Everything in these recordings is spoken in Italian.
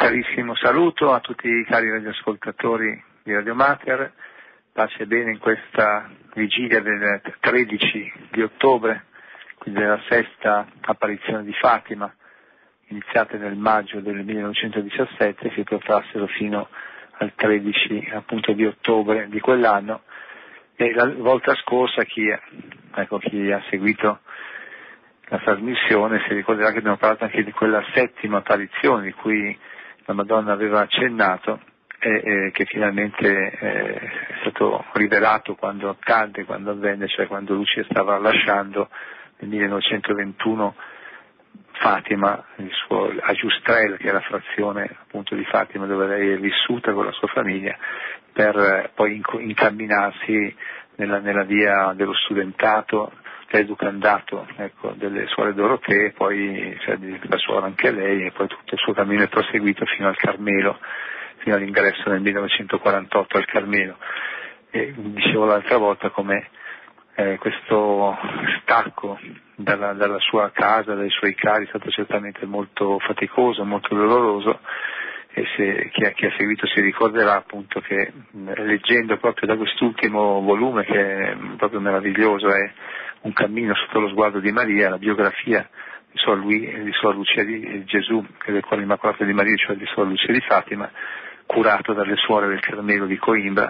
carissimo saluto a tutti i cari radioascoltatori di Radio Mater, pace e bene in questa vigilia del 13 di ottobre, quindi della sesta apparizione di Fatima, iniziate nel maggio del 1917, si protrassero fino al 13 appunto di ottobre di quell'anno. E la volta scorsa chi ha seguito la trasmissione si ricorderà che abbiamo parlato anche di quella settima apparizione di cui la Madonna aveva accennato e che finalmente è stato rivelato quando accadde, quando avvenne, cioè quando Lucia stava lasciando nel 1921 Fatima, a Giustrel, che è la frazione appunto di Fatima dove lei è vissuta con la sua famiglia, per poi incamminarsi nella via dello studentato, dell'educandato, delle suore Dorotee, poi la suora anche lei, e poi tutto il suo cammino è proseguito fino al Carmelo, fino all'ingresso nel 1948 al Carmelo. E dicevo l'altra volta come questo stacco dalla sua casa, dai suoi cari, è stato certamente molto faticoso, molto doloroso, e chi ha seguito si ricorderà appunto che leggendo proprio da quest'ultimo volume, che è proprio meraviglioso, è Un cammino sotto lo sguardo di Maria, la biografia di Suor Lucia di Gesù e del Cuore Immacolato di Maria, cioè di Suor Lucia di Fatima, curato dalle suore del Carmelo di Coimbra.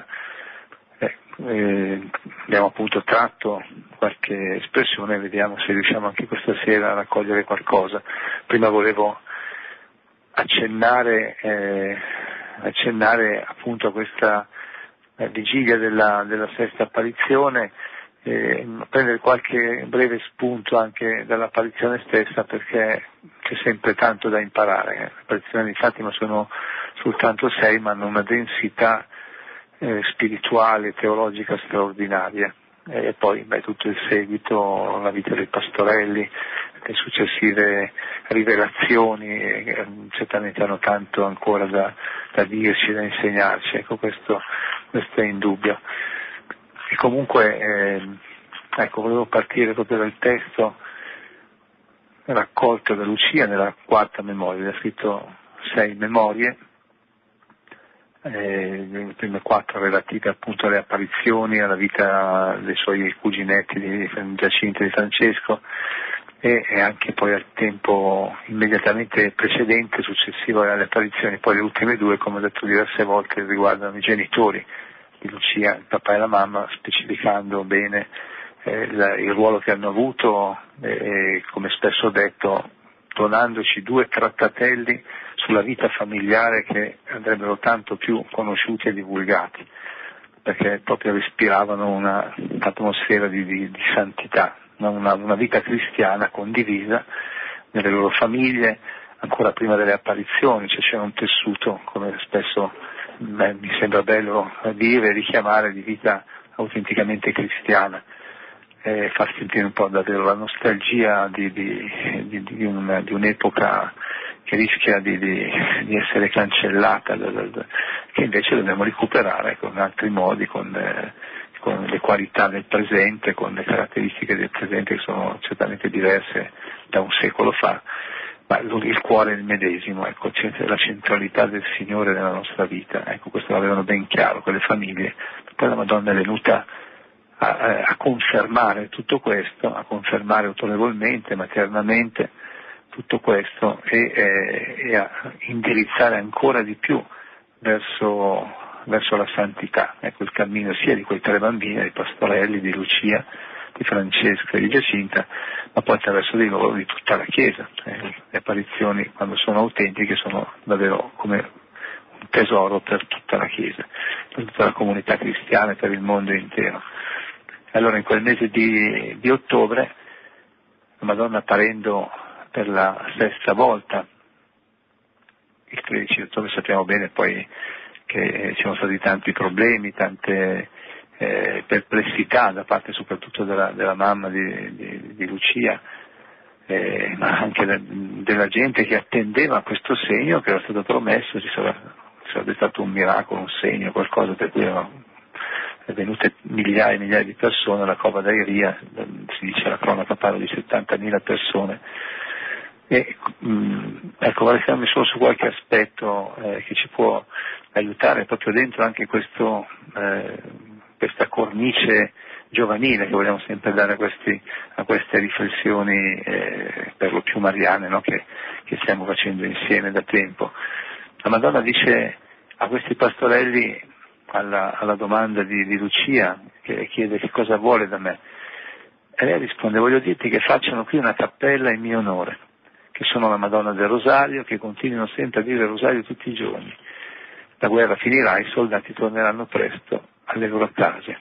Abbiamo appunto tratto qualche espressione, vediamo se riusciamo anche questa sera a raccogliere qualcosa. Prima volevo accennare appunto a questa vigilia della sesta apparizione, prendere qualche breve spunto anche dall'apparizione stessa, perché c'è sempre tanto da imparare. Le apparizioni di Fatima sono soltanto 6, ma hanno una densità spirituale, teologica straordinaria. E poi tutto il seguito, la vita dei pastorelli, le successive rivelazioni, certamente hanno tanto ancora da dirci, da insegnarci, questo è indubbio. E comunque, volevo partire proprio dal testo raccolto da Lucia nella quarta memoria. Ha scritto 6 memorie, le prime 4 relative appunto alle apparizioni, alla vita dei suoi cuginetti di Giacinta e di Francesco, e anche poi al tempo immediatamente precedente, successivo alle apparizioni. Poi le ultime 2, come ho detto diverse volte, riguardano i genitori di Lucia, il papà e la mamma, specificando bene il ruolo che hanno avuto, e come spesso ho detto, donandoci 2 trattatelli sulla vita familiare che andrebbero tanto più conosciuti e divulgati, perché proprio respiravano un'atmosfera di santità, una vita cristiana condivisa nelle loro famiglie, ancora prima delle apparizioni. C'era un tessuto, come spesso mi sembra bello dire e richiamare, di vita autenticamente cristiana, far sentire un po' davvero la nostalgia di un'epoca che rischia di essere cancellata, che invece dobbiamo recuperare con altri modi, con le qualità del presente, con le caratteristiche del presente che sono certamente diverse da un secolo fa, ma il cuore è il medesimo, la centralità del Signore nella nostra vita, questo l'avevano ben chiaro quelle famiglie. Poi la Madonna è venuta a confermare tutto questo, a confermare autorevolmente, maternamente tutto questo, e a indirizzare ancora di più verso la santità. Il cammino sia di quei 3 bambini, di Pastorelli, di Lucia, di Francesca e di Giacinta, ma poi attraverso di loro di tutta la Chiesa. Le apparizioni, quando sono autentiche, sono davvero come un tesoro per tutta la Chiesa, per tutta la comunità cristiana e per il mondo intero. Allora in quel mese di ottobre, la Madonna apparendo per la 6ª volta, il 13 ottobre, sappiamo bene poi che ci sono stati tanti problemi, tante perplessità da parte soprattutto della mamma di Lucia, ma anche della gente che attendeva questo segno che era stato promesso. Sarebbe stato un miracolo, un segno, qualcosa per cui erano venute migliaia e migliaia di persone alla cova d'Airia, si dice, la cronaca parla di 70.000 persone E ecco, vorrei fermarmi solo su qualche aspetto che ci può aiutare proprio dentro anche questa cornice giovanile che vogliamo sempre dare a queste riflessioni per lo più mariane, no? che stiamo facendo insieme da tempo. La Madonna dice a questi pastorelli, alla domanda di Lucia, che chiede che cosa vuole da me, e lei risponde: voglio dirti che facciano qui una cappella in mio onore, che sono la Madonna del Rosario, che continuino sempre a dire il Rosario tutti i giorni. La guerra finirà, i soldati torneranno presto alle loro case.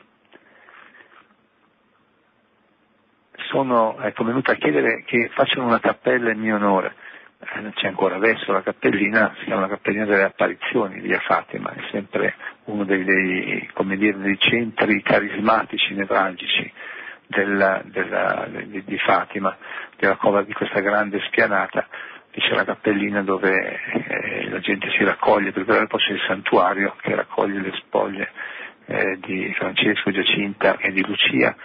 È venuta a chiedere che facciano una cappella in mio onore. C'è ancora adesso la cappellina, si chiama la cappellina delle apparizioni di via Fatima, è sempre uno dei centri carismatici, nevralgici di Fatima, della cova di questa grande spianata. C'è la cappellina dove la gente si raccoglie, poi c'è il santuario che raccoglie le spoglie di Francesco, Giacinta e di Lucia.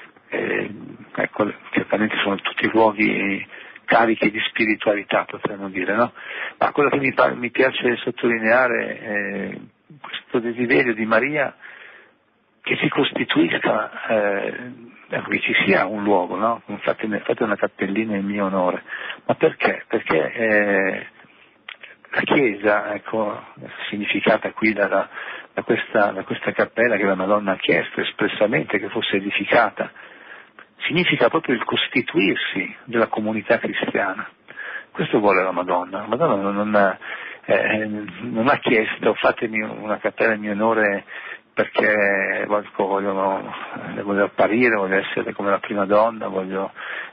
Ecco, certamente sono tutti luoghi carichi di spiritualità, potremmo dire, no? Ma quello che mi piace sottolineare è questo desiderio di Maria che si costituisca, che ci sia un luogo, no? Fate una cappellina in mio onore. Ma perché? Perché la Chiesa, ecco, significata qui da questa cappella che la Madonna ha chiesto espressamente che fosse edificata, significa proprio il costituirsi della comunità cristiana. Questo vuole la Madonna. La Madonna non ha chiesto fatemi una cappella in mio onore perché voglio apparire, voglio essere come la prima donna, voglio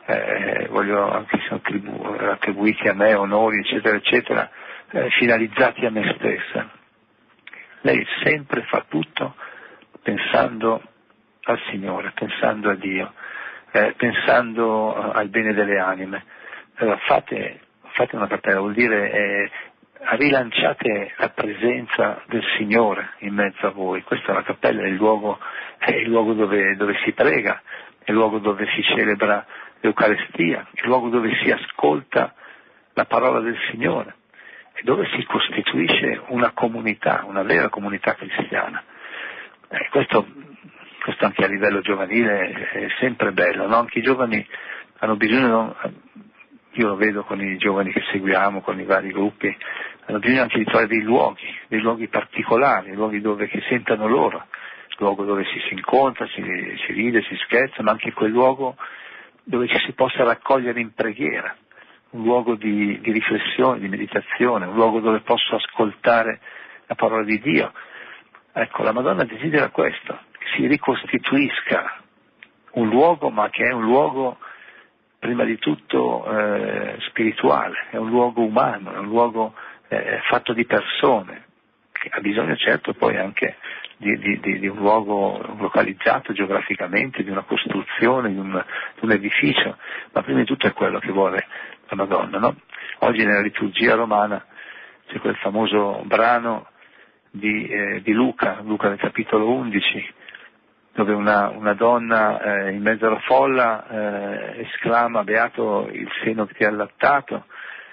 anche se sono attribuiti a me onori, eccetera, eccetera, finalizzati a me stessa. Lei sempre fa tutto pensando al Signore, pensando a Dio, pensando al bene delle anime. Allora fate una cappella, vuol dire rilanciate la presenza del Signore in mezzo a voi. Questa è la cappella, è il luogo dove si prega, è il luogo dove si celebra l'Eucarestia, è il luogo dove si ascolta la parola del Signore e dove si costituisce una comunità, una vera comunità cristiana. Questo anche a livello giovanile è sempre bello, no? Anche i giovani hanno bisogno, io lo vedo con i giovani che seguiamo, con i vari gruppi, hanno bisogno anche di trovare dei luoghi particolari, luoghi che sentano loro, il luogo dove si incontra, si ride, si scherza, ma anche quel luogo dove ci si possa raccogliere in preghiera, un luogo di riflessione, di meditazione, un luogo dove posso ascoltare la parola di Dio. Ecco, la Madonna desidera questo, che si ricostituisca un luogo, ma che è un luogo prima di tutto spirituale, è un luogo umano, è un luogo fatto di persone, che ha bisogno certo poi anche di un luogo localizzato geograficamente, di una costruzione, di un edificio, ma prima di tutto è quello che vuole la Madonna, no? Oggi nella liturgia romana c'è quel famoso brano di Luca nel capitolo 11, dove una donna in mezzo alla folla esclama: beato il seno che ti ha allattato,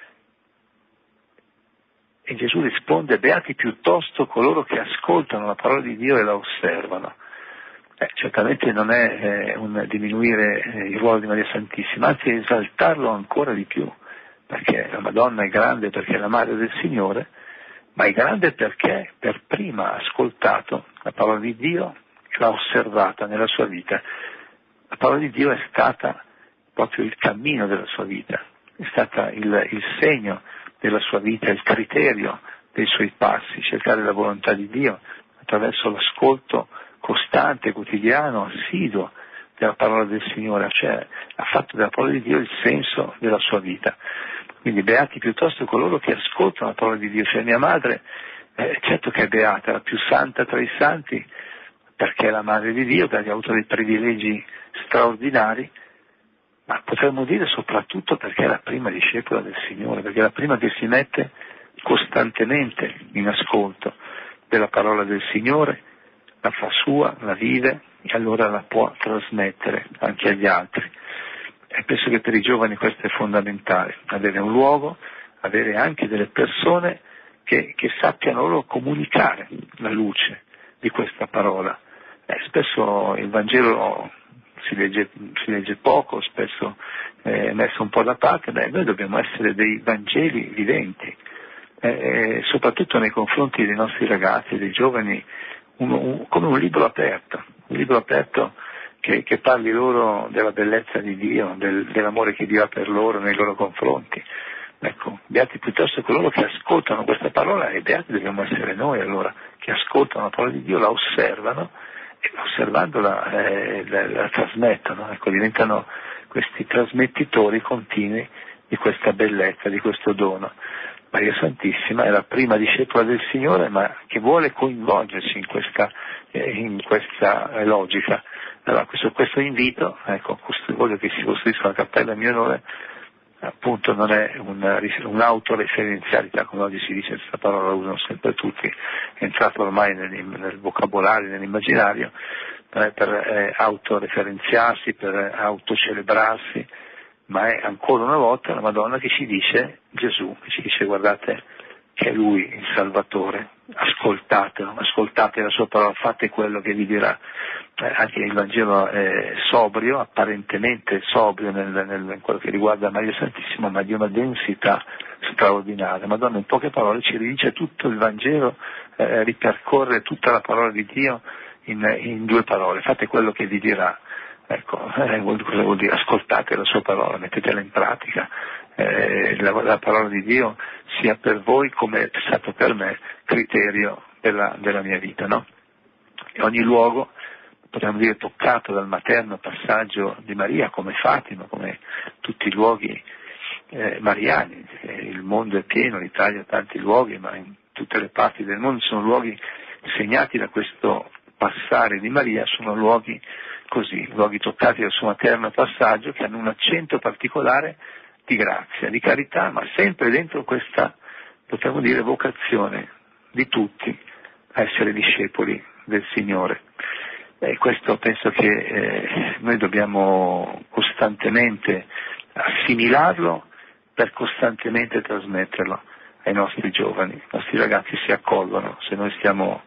e Gesù risponde: beati piuttosto coloro che ascoltano la parola di Dio e la osservano. Certamente non è un diminuire il ruolo di Maria Santissima, anzi esaltarlo ancora di più, perché la Madonna è grande perché è la madre del Signore, ma è grande perché per prima ha ascoltato la parola di Dio e l'ha osservata nella sua vita. La parola di Dio è stata proprio il cammino della sua vita, è stata il segno della sua vita, il criterio dei suoi passi, cercare la volontà di Dio attraverso l'ascolto costante, quotidiano, assiduo della parola del Signore, cioè ha fatto della parola di Dio il senso della sua vita. Quindi beati piuttosto coloro che ascoltano la parola di Dio, cioè mia madre, certo che è beata, la più santa tra i santi, perché è la madre di Dio, perché ha avuto dei privilegi straordinari, ma potremmo dire soprattutto perché è la prima discepola del Signore, perché è la prima che si mette costantemente in ascolto della parola del Signore, la fa sua, la vive e allora la può trasmettere anche agli altri. E penso che per i giovani questo è fondamentale, avere un luogo, avere anche delle persone che sappiano loro comunicare la luce di questa parola. Spesso il Vangelo si legge poco, spesso è messo un po' da parte. Noi dobbiamo essere dei Vangeli viventi, soprattutto nei confronti dei nostri ragazzi, dei giovani, come un libro aperto che parli loro della bellezza di Dio, dell'amore che Dio ha per loro nei loro confronti. Ecco, beati piuttosto coloro che ascoltano questa parola, e beati dobbiamo essere noi allora, che ascoltano la parola di Dio, la osservano e osservandola la trasmettono, ecco, diventano questi trasmettitori continui di questa bellezza, di questo dono. Maria Santissima è la prima discepola del Signore, ma che vuole coinvolgerci in questa logica. Allora, questo invito, ecco, voglio che si costruisca una cappella in mio onore, appunto non è un'autoreferenzialità, come oggi si dice, questa parola la usano sempre tutti, è entrata ormai nel vocabolario, nell'immaginario, non è per autoreferenziarsi, per autocelebrarsi, ma è ancora una volta la Madonna che ci dice, Gesù, che ci dice guardate che è Lui il Salvatore, ascoltatelo, ascoltate la sua parola, fate quello che vi dirà. Anche il Vangelo è sobrio, apparentemente sobrio nel quello che riguarda Maria Santissima, ma di una densità straordinaria. Madonna in poche parole ci ridice tutto il Vangelo, ripercorre tutta la parola di Dio in 2 parole, fate quello che vi dirà. Ecco, cosa vuol dire? Ascoltate la sua parola, mettetela in pratica, la parola di Dio sia per voi come è stato per me criterio della mia vita, no? E ogni luogo, potremmo dire, toccato dal materno passaggio di Maria, come Fatima, come tutti i luoghi mariani. Il mondo è pieno, l'Italia ha tanti luoghi, ma in tutte le parti del mondo sono luoghi segnati da questo passare di Maria, sono luoghi così, luoghi toccati dal suo materno passaggio, che hanno un accento particolare di grazia, di carità, ma sempre dentro questa, potremmo dire, vocazione di tutti a essere discepoli del Signore. E questo penso che noi dobbiamo costantemente assimilarlo per costantemente trasmetterlo ai nostri giovani. I nostri ragazzi si accolgono se noi stiamo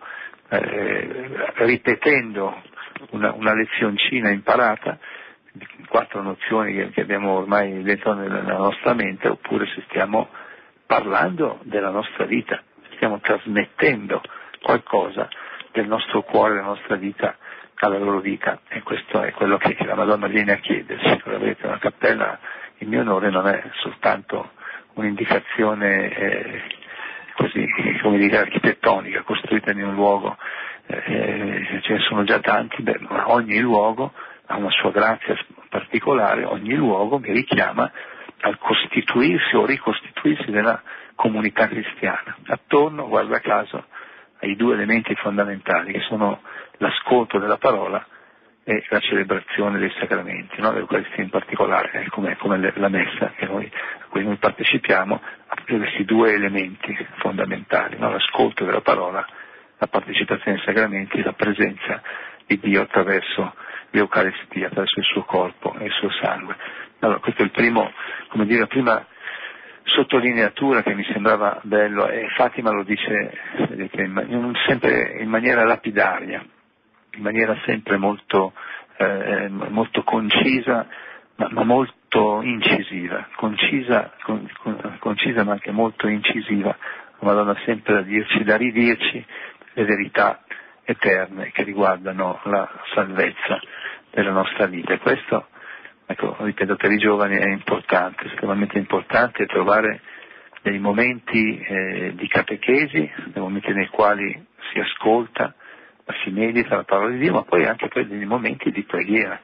ripetendo una lezioncina imparata, 4 nozioni che abbiamo ormai dentro nella nostra mente, oppure se stiamo parlando della nostra vita, stiamo trasmettendo qualcosa del nostro cuore, della nostra vita alla loro vita, e questo è quello che la Madonna viene a chiederci. Avete una cappella in mio onore non è soltanto un'indicazione così, come dire, architettonica, costruita in un luogo, ce ne sono già tanti, ma ogni luogo ha una sua grazia particolare, ogni luogo mi richiama al costituirsi o ricostituirsi della comunità cristiana, attorno, guarda caso, ai 2 elementi fondamentali, che sono l'ascolto della parola e la celebrazione dei sacramenti, no? L'Eucaristia in particolare, come la messa a cui noi partecipiamo, ha questi 2 elementi fondamentali, no? L'ascolto della parola, la partecipazione ai sacramenti, la presenza di Dio attraverso l'Eucaristia, attraverso il suo corpo e il suo sangue. Allora, questo è il primo, come dire, la prima sottolineatura che mi sembrava bello, e Fatima lo dice sempre in maniera lapidaria, in maniera sempre molto concisa, ma molto incisiva, concisa ma anche molto incisiva. La Madonna sempre da ridirci le verità eterne che riguardano la salvezza della nostra vita. E questo, ecco, ripeto, per i giovani è importante, estremamente importante trovare dei momenti di catechesi, dei momenti nei quali si ascolta, si medita la parola di Dio, ma poi anche dei momenti di preghiera.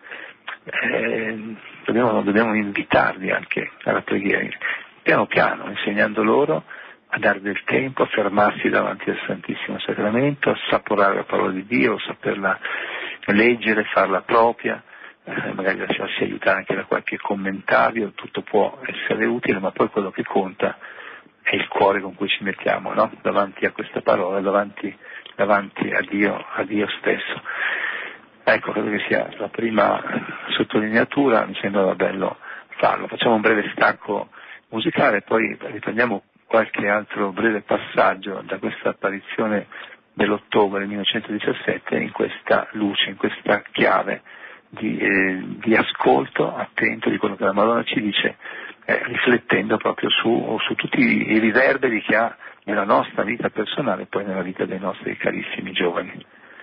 Dobbiamo invitarli anche alla preghiera, piano piano, insegnando loro a dare del tempo, a fermarsi davanti al Santissimo Sacramento, a assaporare la parola di Dio, saperla leggere, farla propria, magari lasciarsi aiutare anche da qualche commentario. Tutto può essere utile, ma poi quello che conta è il cuore con cui ci mettiamo, no? Davanti a questa parola, davanti a Dio stesso. Ecco, credo che sia la prima sottolineatura. Mi sembrava bello farlo. Facciamo un breve stacco musicale, poi riprendiamo qualche altro breve passaggio da questa apparizione dell'ottobre 1917 in questa luce, in questa chiave di ascolto attento di quello che la Madonna ci dice, riflettendo proprio su tutti i riverberi che ha nella nostra vita personale e poi nella vita dei nostri carissimi giovani.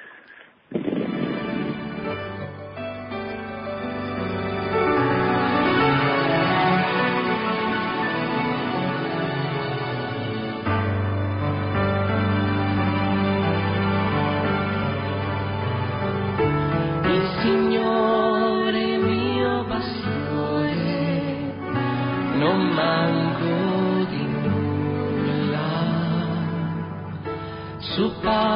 Su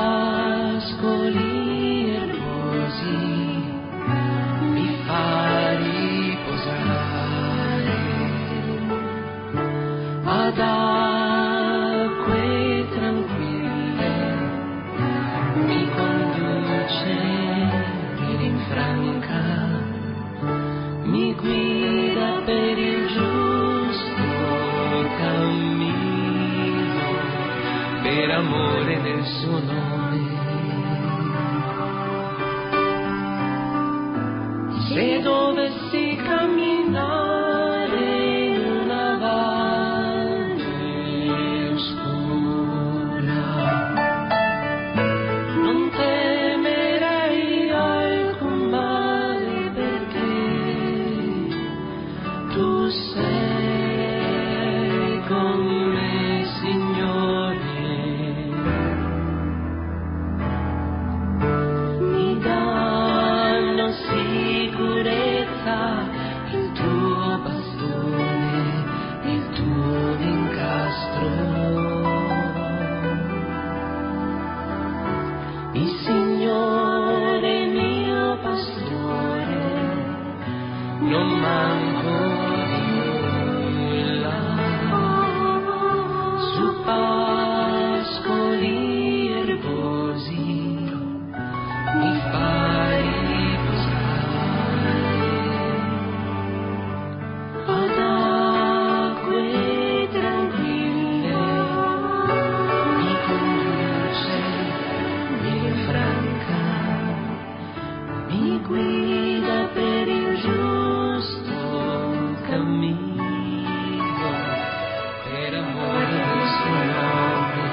pascoli erbosi mi fa riposare ad acque tranquille, mi conduce e rinfranca, mi guida per il giusto cammino, per amore del suo nome. Se dovessi camminare in una valle oscura, non temerei alcun male, perché tu sei con me, Signore. Il tuo bastone, il tuo incastro, il Signore mio pastore, non manco di nulla. Su pascoli erbosi mi fai guida per il giusto cammino, per amore del suo nome.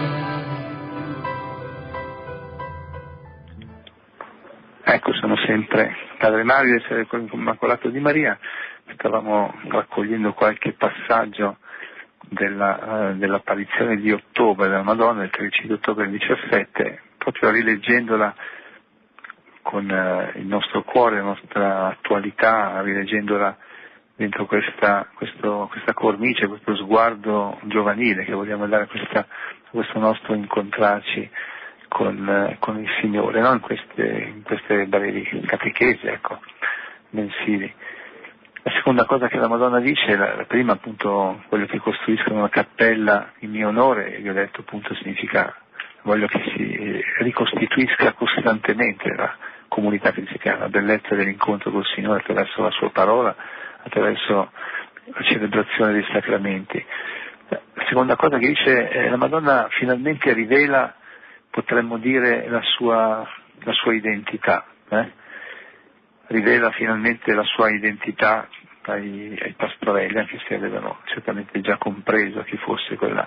Ecco, sono sempre Padre Mario del Immacolato di Maria. Stavamo raccogliendo qualche passaggio dell'apparizione di ottobre della Madonna, il 13 ottobre del 17, proprio rileggendola con il nostro cuore, la nostra attualità, rileggendola dentro questa cornice, questo sguardo giovanile che vogliamo dare a questo nostro incontrarci con il Signore, no? in queste brevi catechesi, mensili. La seconda cosa che la Madonna dice, la prima appunto, quello che costruiscono una cappella in mio onore, io ho detto appunto significa, voglio che si ricostituisca costantemente la comunità cristiana, la bellezza dell'incontro col Signore attraverso la sua parola, attraverso la celebrazione dei sacramenti. La seconda cosa che dice, la Madonna finalmente rivela, potremmo dire, la sua identità, rivela finalmente la sua identità ai pastorelli, anche se avevano certamente già compreso chi fosse quella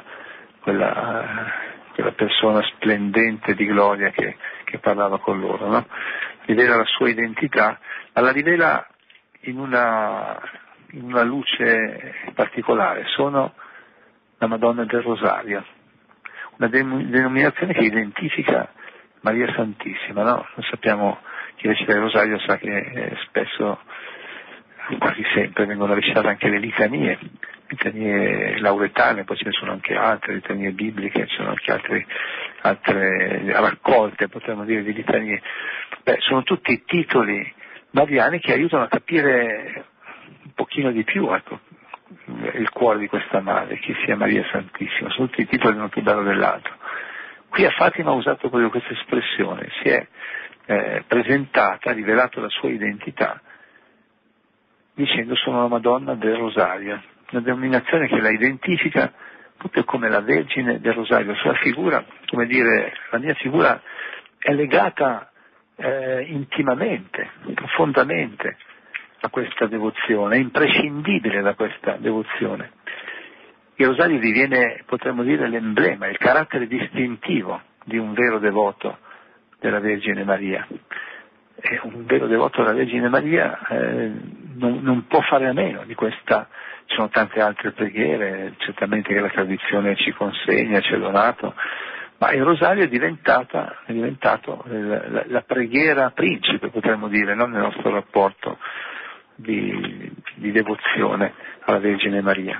persona splendente di gloria che parlava con loro, no? Rivela la sua identità, ma la rivela in una luce particolare. Sono la Madonna del Rosario, una denominazione che identifica Maria Santissima, no? Noi sappiamo, chi recita il Rosario sa che spesso, quasi sempre, vengono recitate anche le litanie lauretane, poi ce ne sono anche altre, litanie bibliche, ci sono anche altre raccolte, potremmo dire, di litanie. Sono tutti titoli mariani che aiutano a capire un pochino di più, il cuore di questa madre, chi sia Maria Santissima. Sono tutti titoli uno più bello dell'altro. Qui a Fatima ha usato proprio questa espressione, si è presentata, ha rivelato la sua identità dicendo sono la Madonna del Rosario, una denominazione che la identifica proprio come la Vergine del Rosario. La sua figura, come dire, la mia figura è legata intimamente, profondamente a questa devozione, è imprescindibile da questa devozione. Il rosario diviene, potremmo dire, l'emblema, il carattere distintivo di un vero devoto della Vergine Maria. E un vero devoto della Vergine Maria non può fare a meno di questa. Ci sono tante altre preghiere, certamente che la tradizione ci consegna, ci è donato, ma il rosario è diventato la preghiera principe, potremmo dire, no? Nel nostro rapporto di devozione alla Vergine Maria.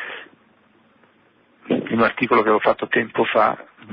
In un articolo che avevo fatto tempo fa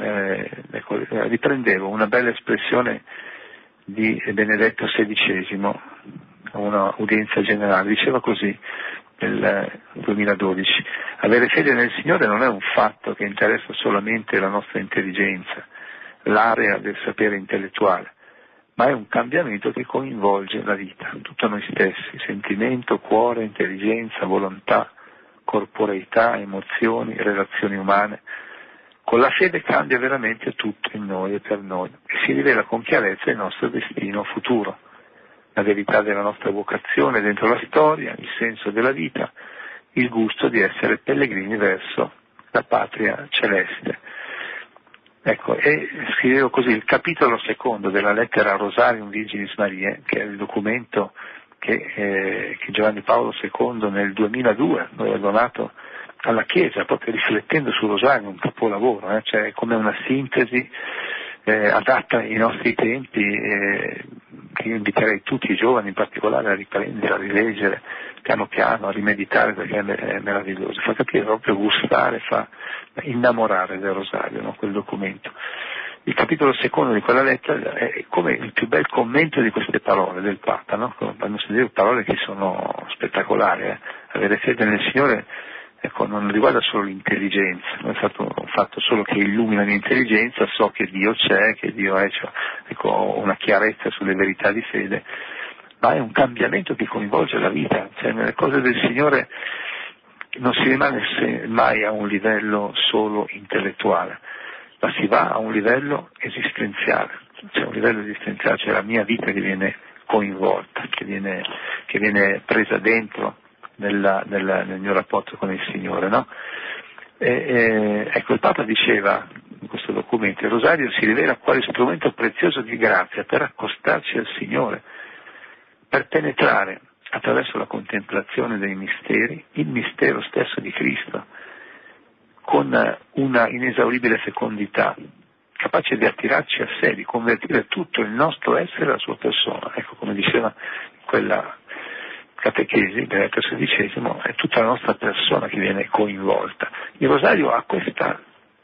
riprendevo una bella espressione di Benedetto XVI a una udienza generale, diceva così nel 2012: avere fede nel Signore non è un fatto che interessa solamente la nostra intelligenza, l'area del sapere intellettuale, ma è un cambiamento che coinvolge la vita, tutto noi stessi, sentimento, cuore, intelligenza, volontà, corporeità, emozioni, relazioni umane. Con la fede cambia veramente tutto in noi e per noi e si rivela con chiarezza il nostro destino futuro, la verità della nostra vocazione dentro la storia, il senso della vita, il gusto di essere pellegrini verso la patria celeste. Ecco, e scrivevo così: il capitolo secondo della lettera Rosarium Virginis Mariae, che è il documento che Giovanni Paolo II nel 2002 aveva donato alla Chiesa, proprio riflettendo sul rosario, un capolavoro, cioè come una sintesi adatta ai nostri tempi, che io inviterei tutti i giovani in particolare a riprendere, a rileggere piano piano, a rimeditare, perché è meraviglioso, fa capire, proprio gustare, fa innamorare del rosario, no? Quel documento. Il capitolo secondo di quella lettera è come il più bel commento di queste parole del Papa, no? Vanno sentire parole che sono spettacolari. Avere fede nel Signore, ecco, non riguarda solo l'intelligenza, non è stato un fatto solo che illumina l'intelligenza, so che Dio c'è, che Dio è, cioè, ecco, ho una chiarezza sulle verità di fede, ma è un cambiamento che coinvolge la vita, cioè nelle cose del Signore non si rimane mai a un livello solo intellettuale, ma si va a un livello esistenziale, cioè un livello esistenziale, cioè la mia vita che viene coinvolta, che viene presa dentro nel mio rapporto con il Signore, no? Ecco, il Papa diceva in questo documento: il rosario si rivela quale strumento prezioso di grazia per accostarci al Signore, per penetrare attraverso la contemplazione dei misteri il mistero stesso di Cristo, con una inesauribile fecondità, capace di attirarci a sé, di convertire tutto il nostro essere alla sua persona. Ecco, come diceva quella catechesi, Benedetto XVI, è tutta la nostra persona che viene coinvolta. Il rosario ha questa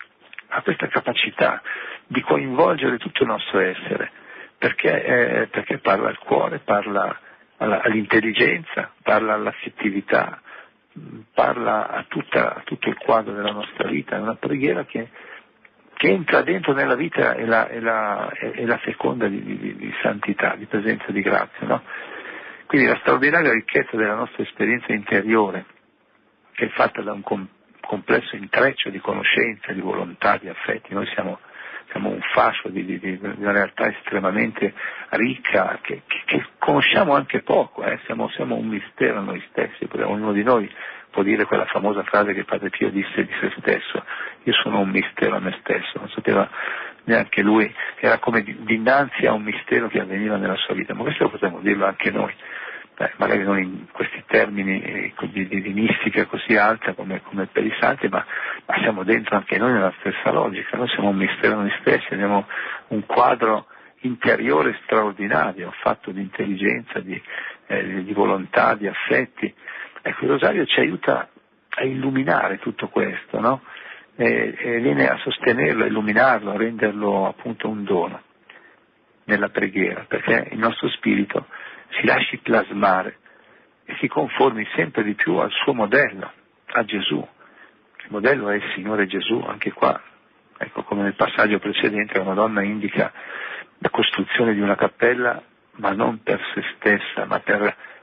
capacità di coinvolgere tutto il nostro essere, perché parla al cuore, parla all'intelligenza, parla all'affettività, parla a tutto il quadro della nostra vita. È una preghiera che entra dentro nella vita e la feconda di santità, di presenza di grazia, no? Quindi la straordinaria ricchezza della nostra esperienza interiore, che è fatta da un complesso intreccio di conoscenza, di volontà, di affetti. Noi siamo un fascio di una realtà estremamente ricca, che conosciamo anche poco, siamo un mistero a noi stessi. Ognuno di noi può dire quella famosa frase che Padre Pio disse di se stesso: io sono un mistero a me stesso. Non sapeva neanche lui, era come dinanzi a un mistero che avveniva nella sua vita, ma questo lo potremmo dirlo anche noi. Magari non in questi termini di mistica così alta come per i santi, ma siamo dentro anche noi nella stessa logica. Noi siamo un mistero noi stessi, abbiamo un quadro interiore straordinario, fatto di intelligenza, di volontà, di affetti. Ecco, il rosario ci aiuta a illuminare tutto questo, no? E viene a sostenerlo, a illuminarlo, a renderlo appunto un dono nella preghiera, perché il nostro spirito si lasci plasmare e si conformi sempre di più al suo modello, a Gesù. Il modello è il Signore Gesù, anche qua, ecco, come nel passaggio precedente, la Madonna indica la costruzione di una cappella, ma non per se stessa, ma per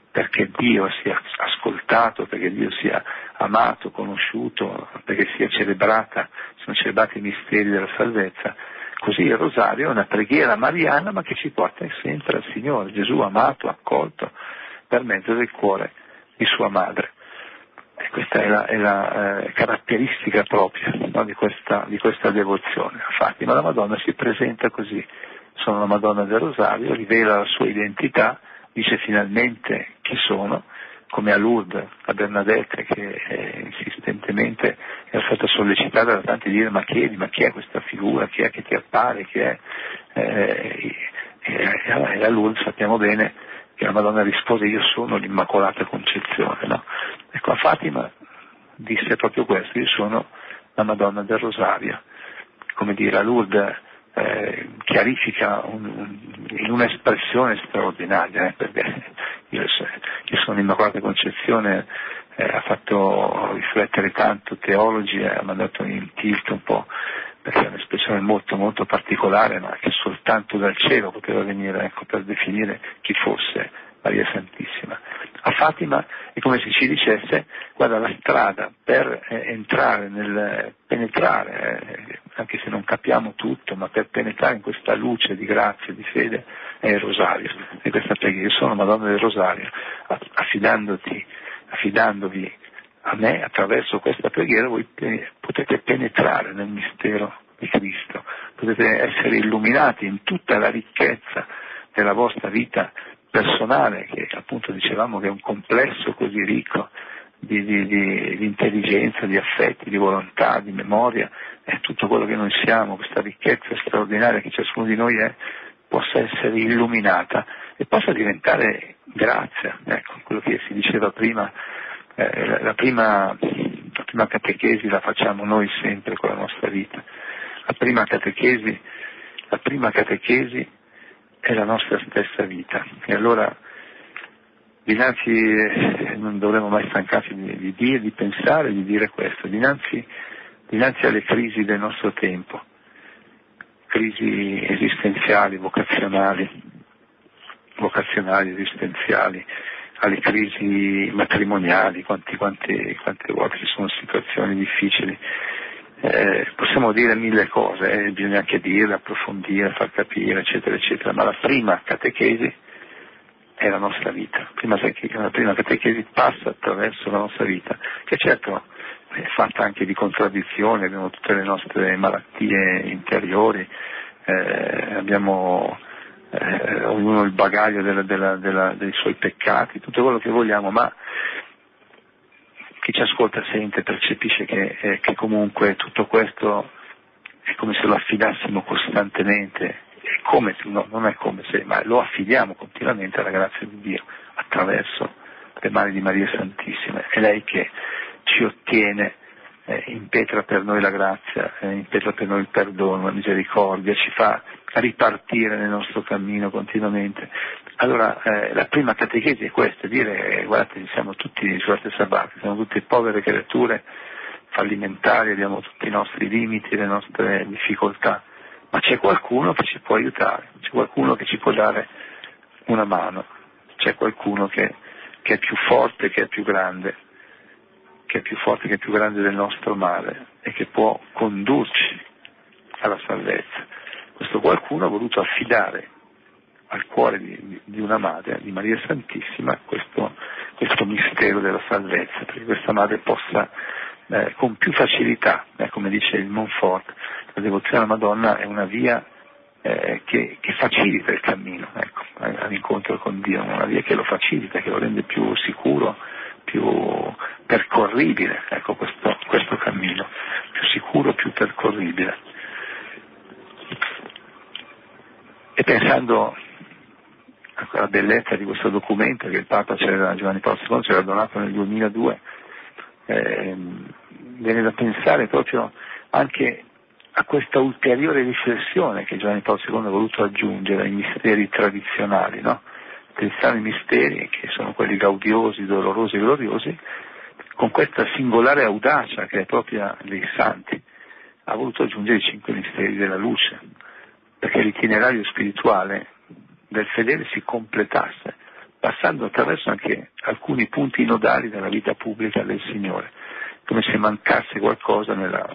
perché Dio sia ascoltato, perché Dio sia amato, conosciuto, perché siano celebrati i misteri della salvezza. Così il rosario è una preghiera mariana, ma che ci porta sempre al Signore, Gesù amato, accolto per mezzo del cuore di sua madre. E questa è la caratteristica propria, no, di questa devozione. A Fatima la Madonna si presenta così: sono la Madonna del Rosario, rivela la sua identità, dice finalmente chi sono, come a Lourdes, a Bernadette, che insistentemente era stata sollecitata da tanti a dire ma chi è questa figura, chi è che ti appare, chi è? E a Lourdes sappiamo bene che la Madonna rispose: io sono l'Immacolata Concezione, no? Ecco, a Fatima disse proprio questo: io sono la Madonna del Rosario. Come dire, a Lourdes chiarifica in un'espressione straordinaria, perché io sono l'Immacolata Concezione, ha fatto riflettere tanto teologi, mi ha dato in tilt un po', perché è un'espressione molto molto particolare, ma che soltanto dal cielo poteva venire, ecco, per definire chi fosse Maria Santissima. A Fatima è come se ci dicesse: guarda, la strada per penetrare, anche se non capiamo tutto, ma per penetrare in questa luce di grazia, di fede, è il rosario. E questa preghiera: io sono Madonna del Rosario, affidandovi a me, attraverso questa preghiera voi potete penetrare nel mistero di Cristo, potete essere illuminati in tutta la ricchezza della vostra vita personale, che appunto dicevamo che è un complesso così ricco di intelligenza, di affetti, di volontà, di memoria, è tutto quello che noi siamo, questa ricchezza straordinaria che ciascuno di noi è, possa essere illuminata e possa diventare grazia. Ecco, quello che si diceva prima, la prima catechesi la facciamo noi sempre con la nostra vita. La prima catechesi è la nostra stessa vita. E allora non dovremmo mai stancarci di pensare, di dire questo, dinanzi alle crisi del nostro tempo, crisi esistenziali, vocazionali, esistenziali, alle crisi matrimoniali, quante volte ci sono situazioni difficili. Possiamo dire mille cose, bisogna anche dirle, approfondire, far capire, eccetera, eccetera, ma la prima catechesi è la nostra vita. La prima catechesi passa attraverso la nostra vita, che certo è fatta anche di contraddizioni, abbiamo tutte le nostre malattie interiori, abbiamo ognuno il bagaglio dei suoi peccati, tutto quello che vogliamo, ma chi ci ascolta sente, percepisce che comunque tutto questo è come se lo affidassimo costantemente, non è come se, ma lo affidiamo continuamente alla grazia di Dio attraverso le mani di Maria Santissima. È lei che ci ottiene, impetra per noi la grazia, impetra per noi il perdono, la misericordia, ci fa ripartire nel nostro cammino continuamente. Allora la prima catechesi è questa: dire guardate, siamo tutti sulla stessa barca, siamo tutte povere creature fallimentari, abbiamo tutti i nostri limiti, le nostre difficoltà, ma c'è qualcuno che ci può aiutare, c'è qualcuno che ci può dare una mano, c'è qualcuno che è più forte, che è più grande, del nostro male e che può condurci alla salvezza. Questo qualcuno ha voluto affidare al cuore di una madre, di Maria Santissima, questo mistero della salvezza, perché questa madre possa con più facilità, come dice il Montfort, la devozione alla Madonna è una via che facilita il cammino, ecco, all'incontro con Dio, una via che lo facilita, che lo rende più sicuro, più percorribile, ecco, questo cammino, più sicuro, più percorribile. E pensando alla bellezza di questo documento che il Papa Giovanni Paolo II ci era donato nel 2002, viene da pensare proprio anche a questa ulteriore riflessione che Giovanni Paolo II ha voluto aggiungere ai misteri tradizionali, no? Pensare ai misteri che sono quelli gaudiosi, dolorosi e gloriosi, con questa singolare audacia che è propria dei santi, ha voluto aggiungere i 5 misteri della luce, perché l'itinerario spirituale del fedele si completasse passando attraverso anche alcuni punti nodali della vita pubblica del Signore, come se mancasse qualcosa nella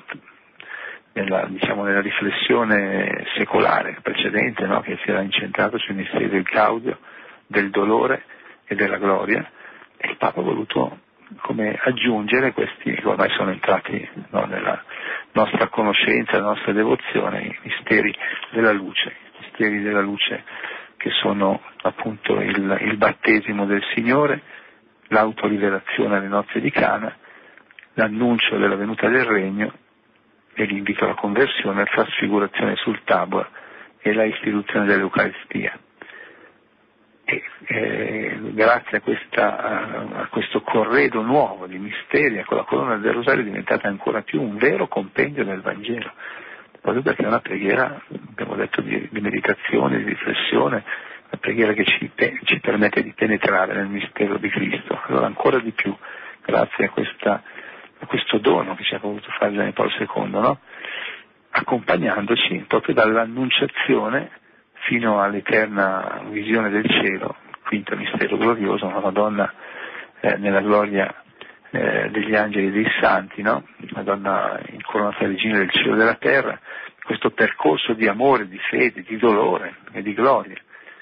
riflessione secolare precedente, no? Che si era incentrato sui misteri del Gaudio, del dolore e della gloria, e il Papa ha voluto come aggiungere questi che ormai sono entrati, no, nella nostra conoscenza, nella nostra devozione, i misteri della luce che sono appunto il battesimo del Signore, l'autorivelazione alle nozze di Cana, l'annuncio della venuta del Regno e l'invito alla conversione, la trasfigurazione sul Tabor e la istituzione dell'Eucaristia. E grazie a questo corredo nuovo di misteri, ecco, la colonna del Rosario è diventata ancora più un vero compendio del Vangelo, proprio perché è una preghiera, abbiamo detto, di meditazione, di riflessione, una preghiera che ci permette di penetrare nel mistero di Cristo. Allora ancora di più, grazie a questo dono che ci ha voluto fare Giovanni Paolo II, no? Accompagnandoci proprio dall'annunciazione fino all'eterna visione del cielo, quinto mistero glorioso, una Madonna nella gloria degli angeli e dei santi, no? Madonna incoronata regina del cielo e della terra, questo percorso di amore, di fede, di dolore e di gloria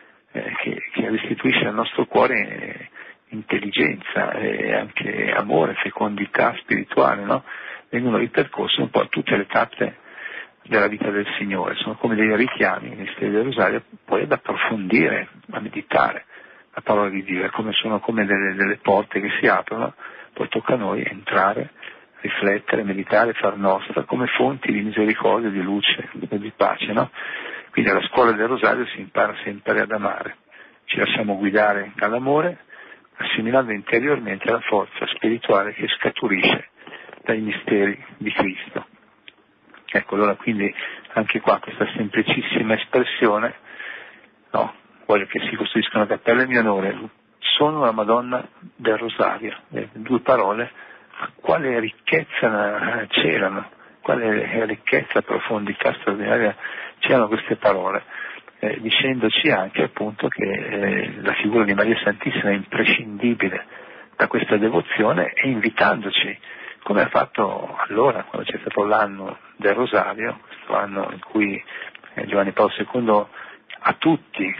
che restituisce al nostro cuore intelligenza e anche amore, fecondità spirituale, no? Vengono ripercorse un po' tutte le tappe della vita del Signore, sono come dei richiami, i misteri del Rosario, poi ad approfondire, a meditare la parola di Dio, sono come delle porte che si aprono, poi tocca a noi entrare, riflettere, meditare, far nostra, come fonti di misericordia, di luce e di pace, no? Quindi alla scuola del Rosario si impara sempre ad amare, ci lasciamo guidare dall'amore, assimilando interiormente la forza spirituale che scaturisce dai misteri di Cristo. Ecco, allora quindi anche qua questa semplicissima espressione, no, voglio che si costruisca una cappella in mio onore, sono la Madonna del Rosario, due parole, quale ricchezza c'erano, quale ricchezza, profondità straordinaria c'erano queste parole, dicendoci anche appunto che la figura di Maria Santissima è imprescindibile da questa devozione e invitandoci, come ha fatto allora quando c'è stato l'anno del Rosario, questo anno in cui Giovanni Paolo II a tutti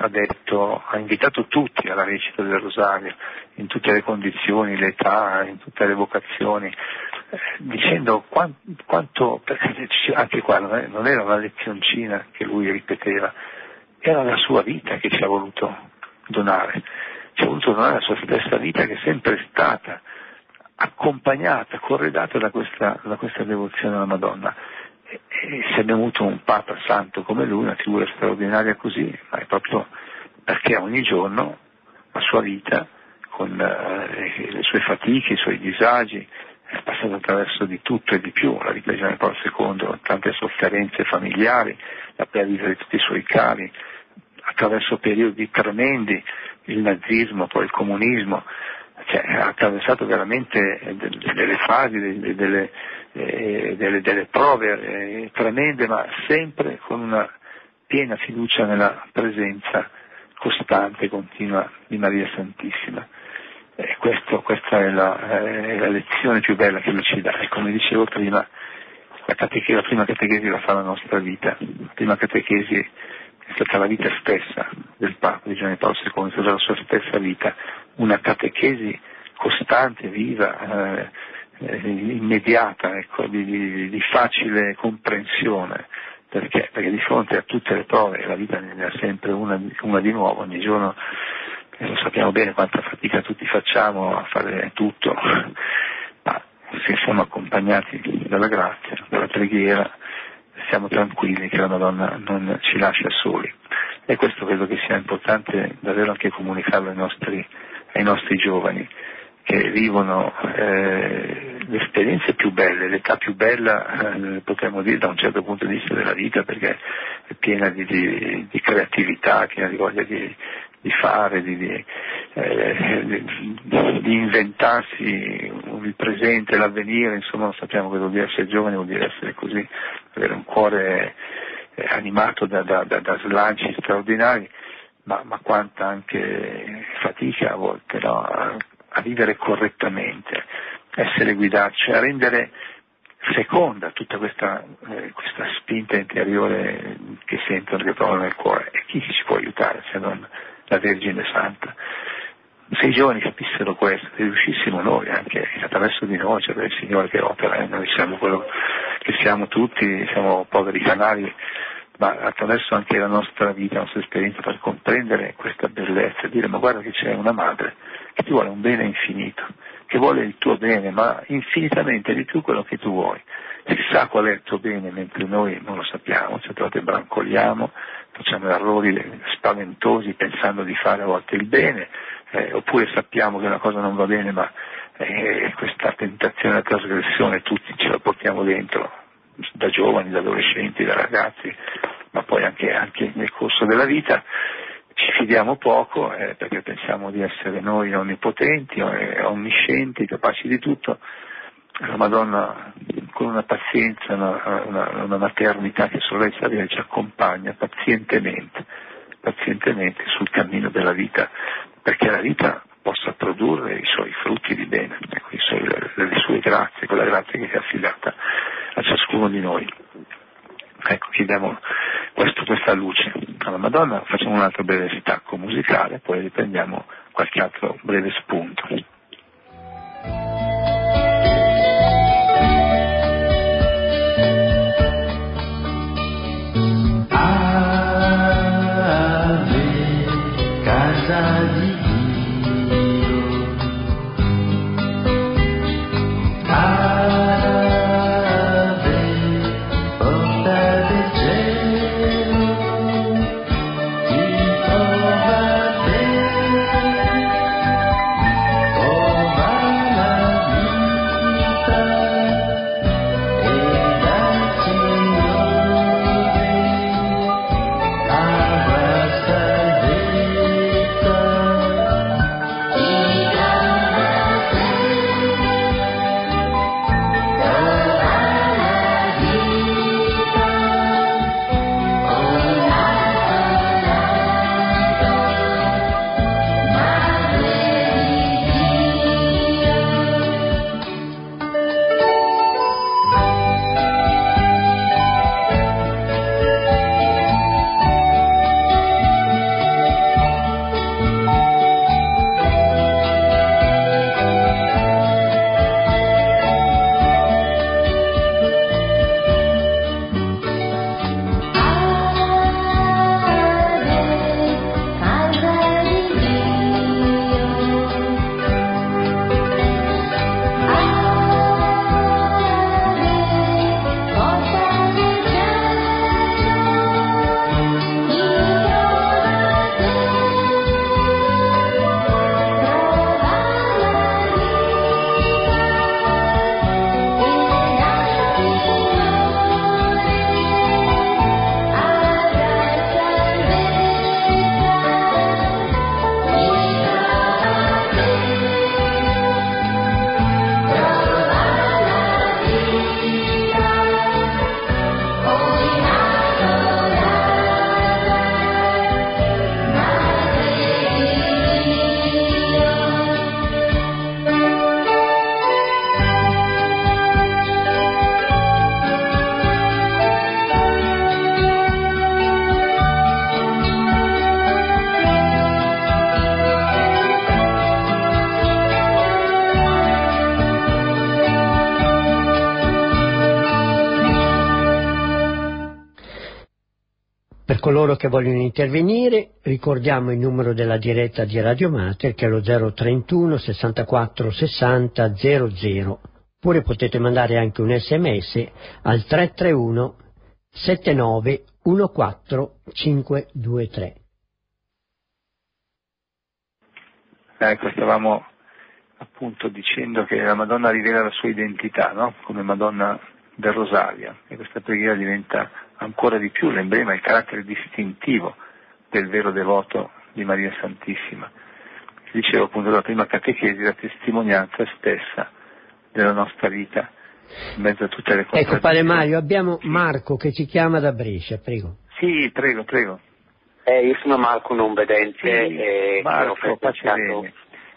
ha invitato tutti alla recita del Rosario, in tutte le condizioni, le età, in tutte le vocazioni, dicendo quanto anche qua non era una lezioncina che lui ripeteva, era la sua vita che ci ha voluto donare, la sua stessa vita che è sempre stata accompagnata, corredata da questa devozione alla Madonna. E se abbiamo avuto un Papa santo come lui, una figura straordinaria così, ma è proprio perché ogni giorno la sua vita, con le sue fatiche, i suoi disagi, è passato attraverso di tutto e di più, la vita di Giovanni Paolo II, tante sofferenze familiari, la perdita di tutti i suoi cari, attraverso periodi tremendi, il nazismo, poi il comunismo, ha attraversato veramente delle fasi, delle prove tremende, ma sempre con una piena fiducia nella presenza costante e continua di Maria Santissima. Questa è la lezione più bella che lui ci dà, e come dicevo prima, la prima catechesi la fa la nostra vita, la prima catechesi è stata la vita stessa del Papa, di Giovanni Paolo II, è stata la sua stessa vita, una catechesi costante, viva, immediata, ecco, di facile comprensione, perché di fronte a tutte le prove la vita ne ha sempre una di nuovo, ogni giorno, lo sappiamo bene quanta fatica tutti facciamo a fare tutto, ma se siamo accompagnati dalla grazia, dalla preghiera, siamo tranquilli che la Madonna non ci lascia soli, e questo credo che sia importante davvero anche comunicarlo ai nostri giovani, che vivono le esperienze più belle, l'età più bella, potremmo dire da un certo punto di vista della vita, perché è piena di creatività, piena di voglia di fare, di inventarsi il presente, l'avvenire, insomma sappiamo che vuol dire essere giovani, vuol dire essere così, avere un cuore animato da slanci straordinari, ma quanta anche fatica a volte, no? A vivere correttamente, essere guidati, cioè a rendere feconda tutta questa spinta interiore che sentono, che provano nel cuore. E chi ci può aiutare se non la Vergine Santa? Se i giovani capissero questo, se riuscissimo noi, anche attraverso di noi, cioè il Signore che opera, noi siamo quello che siamo tutti, siamo poveri canali, ma attraverso anche la nostra vita, la nostra esperienza, per comprendere questa bellezza e dire: ma guarda che c'è una madre che ti vuole un bene infinito, che vuole il tuo bene, ma infinitamente di più quello che tu vuoi. Si sa qual è il tuo bene, mentre noi non lo sappiamo, certe volte brancoliamo, facciamo errori spaventosi pensando di fare a volte il bene, oppure sappiamo che una cosa non va bene, ma questa tentazione, la trasgressione tutti ce la portiamo dentro, da giovani, da adolescenti, da ragazzi, ma poi anche nel corso della vita. Ci fidiamo poco perché pensiamo di essere noi onnipotenti, onniscienti, capaci di tutto. La Madonna, con una pazienza, una maternità che sorretta Vergine, ci accompagna pazientemente sul cammino della vita, perché la vita possa produrre i suoi frutti di bene, le sue grazie, quella grazia che è affidata a ciascuno di noi. Ecco, chiediamo questa luce alla Madonna. Facciamo un altro breve stacco musicale, poi riprendiamo qualche altro breve spunto. Coloro che vogliono intervenire, ricordiamo il numero della diretta di Radio Mater, che è lo 031 64 60 00, oppure potete mandare anche un SMS al 331 79 14 523. Ecco, stavamo appunto dicendo che la Madonna rivela la sua identità, no? Come Madonna del Rosario, e questa preghiera diventa ancora di più l'emblema, il carattere distintivo del vero devoto di Maria Santissima. Dicevo appunto dalla prima catechesi, la testimonianza stessa della nostra vita in mezzo a tutte le contraddizioni. Ecco, Padre Mario, abbiamo Marco che ci chiama da Brescia, prego. Sì, prego. Io sono Marco non vedente e Marco, ho frequentato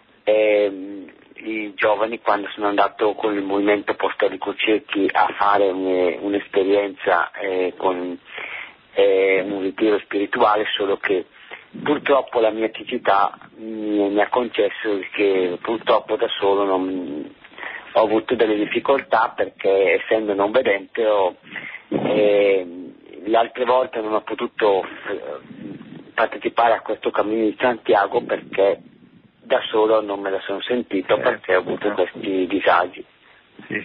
i giovani quando sono andato con il Movimento Apostolico Ciechi a fare un'esperienza con un ritiro spirituale, solo che purtroppo la mia cecità mi ha concesso che purtroppo da solo ho avuto delle difficoltà, perché essendo non vedente le altre volte non ho potuto partecipare a questo cammino di Santiago perché da solo non me la sono sentito, perché ho avuto questi disagi. Sì.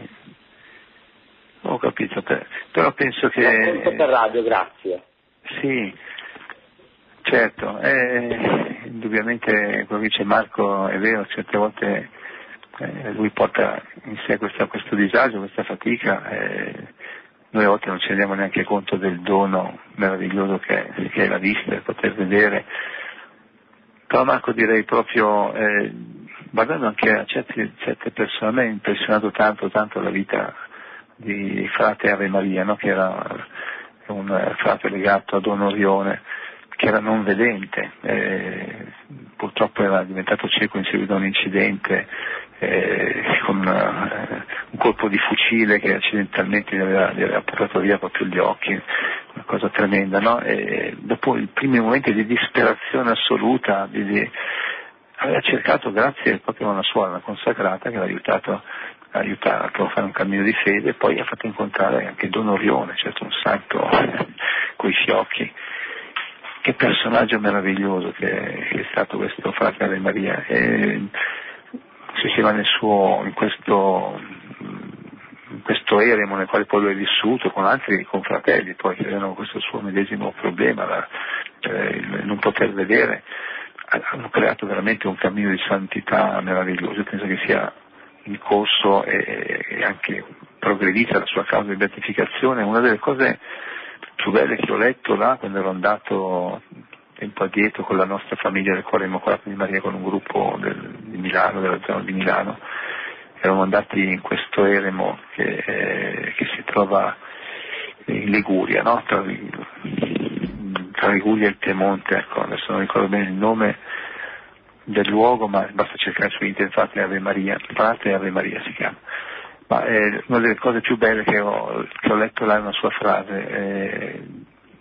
Ho capito, però penso che... Racconto per radio, grazie. Sì, certo, indubbiamente quello che dice Marco è vero, certe volte lui porta in sé questo disagio, questa fatica, noi a volte non ci rendiamo neanche conto del dono meraviglioso che è la vista, il poter vedere. Però Marco, direi proprio, guardando anche a certe persone, a me ha impressionato tanto la vita di frate Ave Maria, no? Che era un frate legato a Don Orione, che era non vedente, purtroppo era diventato cieco in seguito a un incidente con un colpo di fucile che accidentalmente gli aveva portato via proprio gli occhi, una cosa tremenda, no? E dopo i primi momenti di disperazione assoluta aveva cercato, grazie proprio a una suora consacrata che l'ha aiutato a fare un cammino di fede, e poi ha fatto incontrare anche Don Orione, certo, un santo coi fiocchi. Che personaggio meraviglioso che è stato questo frate Ave Maria. Si va in questo eremo nel quale poi lui è vissuto con altri confratelli poi che avevano questo suo medesimo problema, il non poter vedere, hanno creato veramente un cammino di santità meraviglioso. Io penso che sia in corso e anche progredita la sua causa di beatificazione. Una delle cose più belle che ho letto là quando ero andato tempo addietro con la nostra famiglia del Cuore Immacolato di Maria, con un gruppo di Milano, della zona di Milano, eravamo andati in questo eremo che si trova in Liguria, no? tra Liguria e il Piemonte, ecco, adesso non ricordo bene il nome del luogo, ma basta cercare su internet frate Ave Maria si chiama. Ma una delle cose più belle che ho letto là è una sua frase: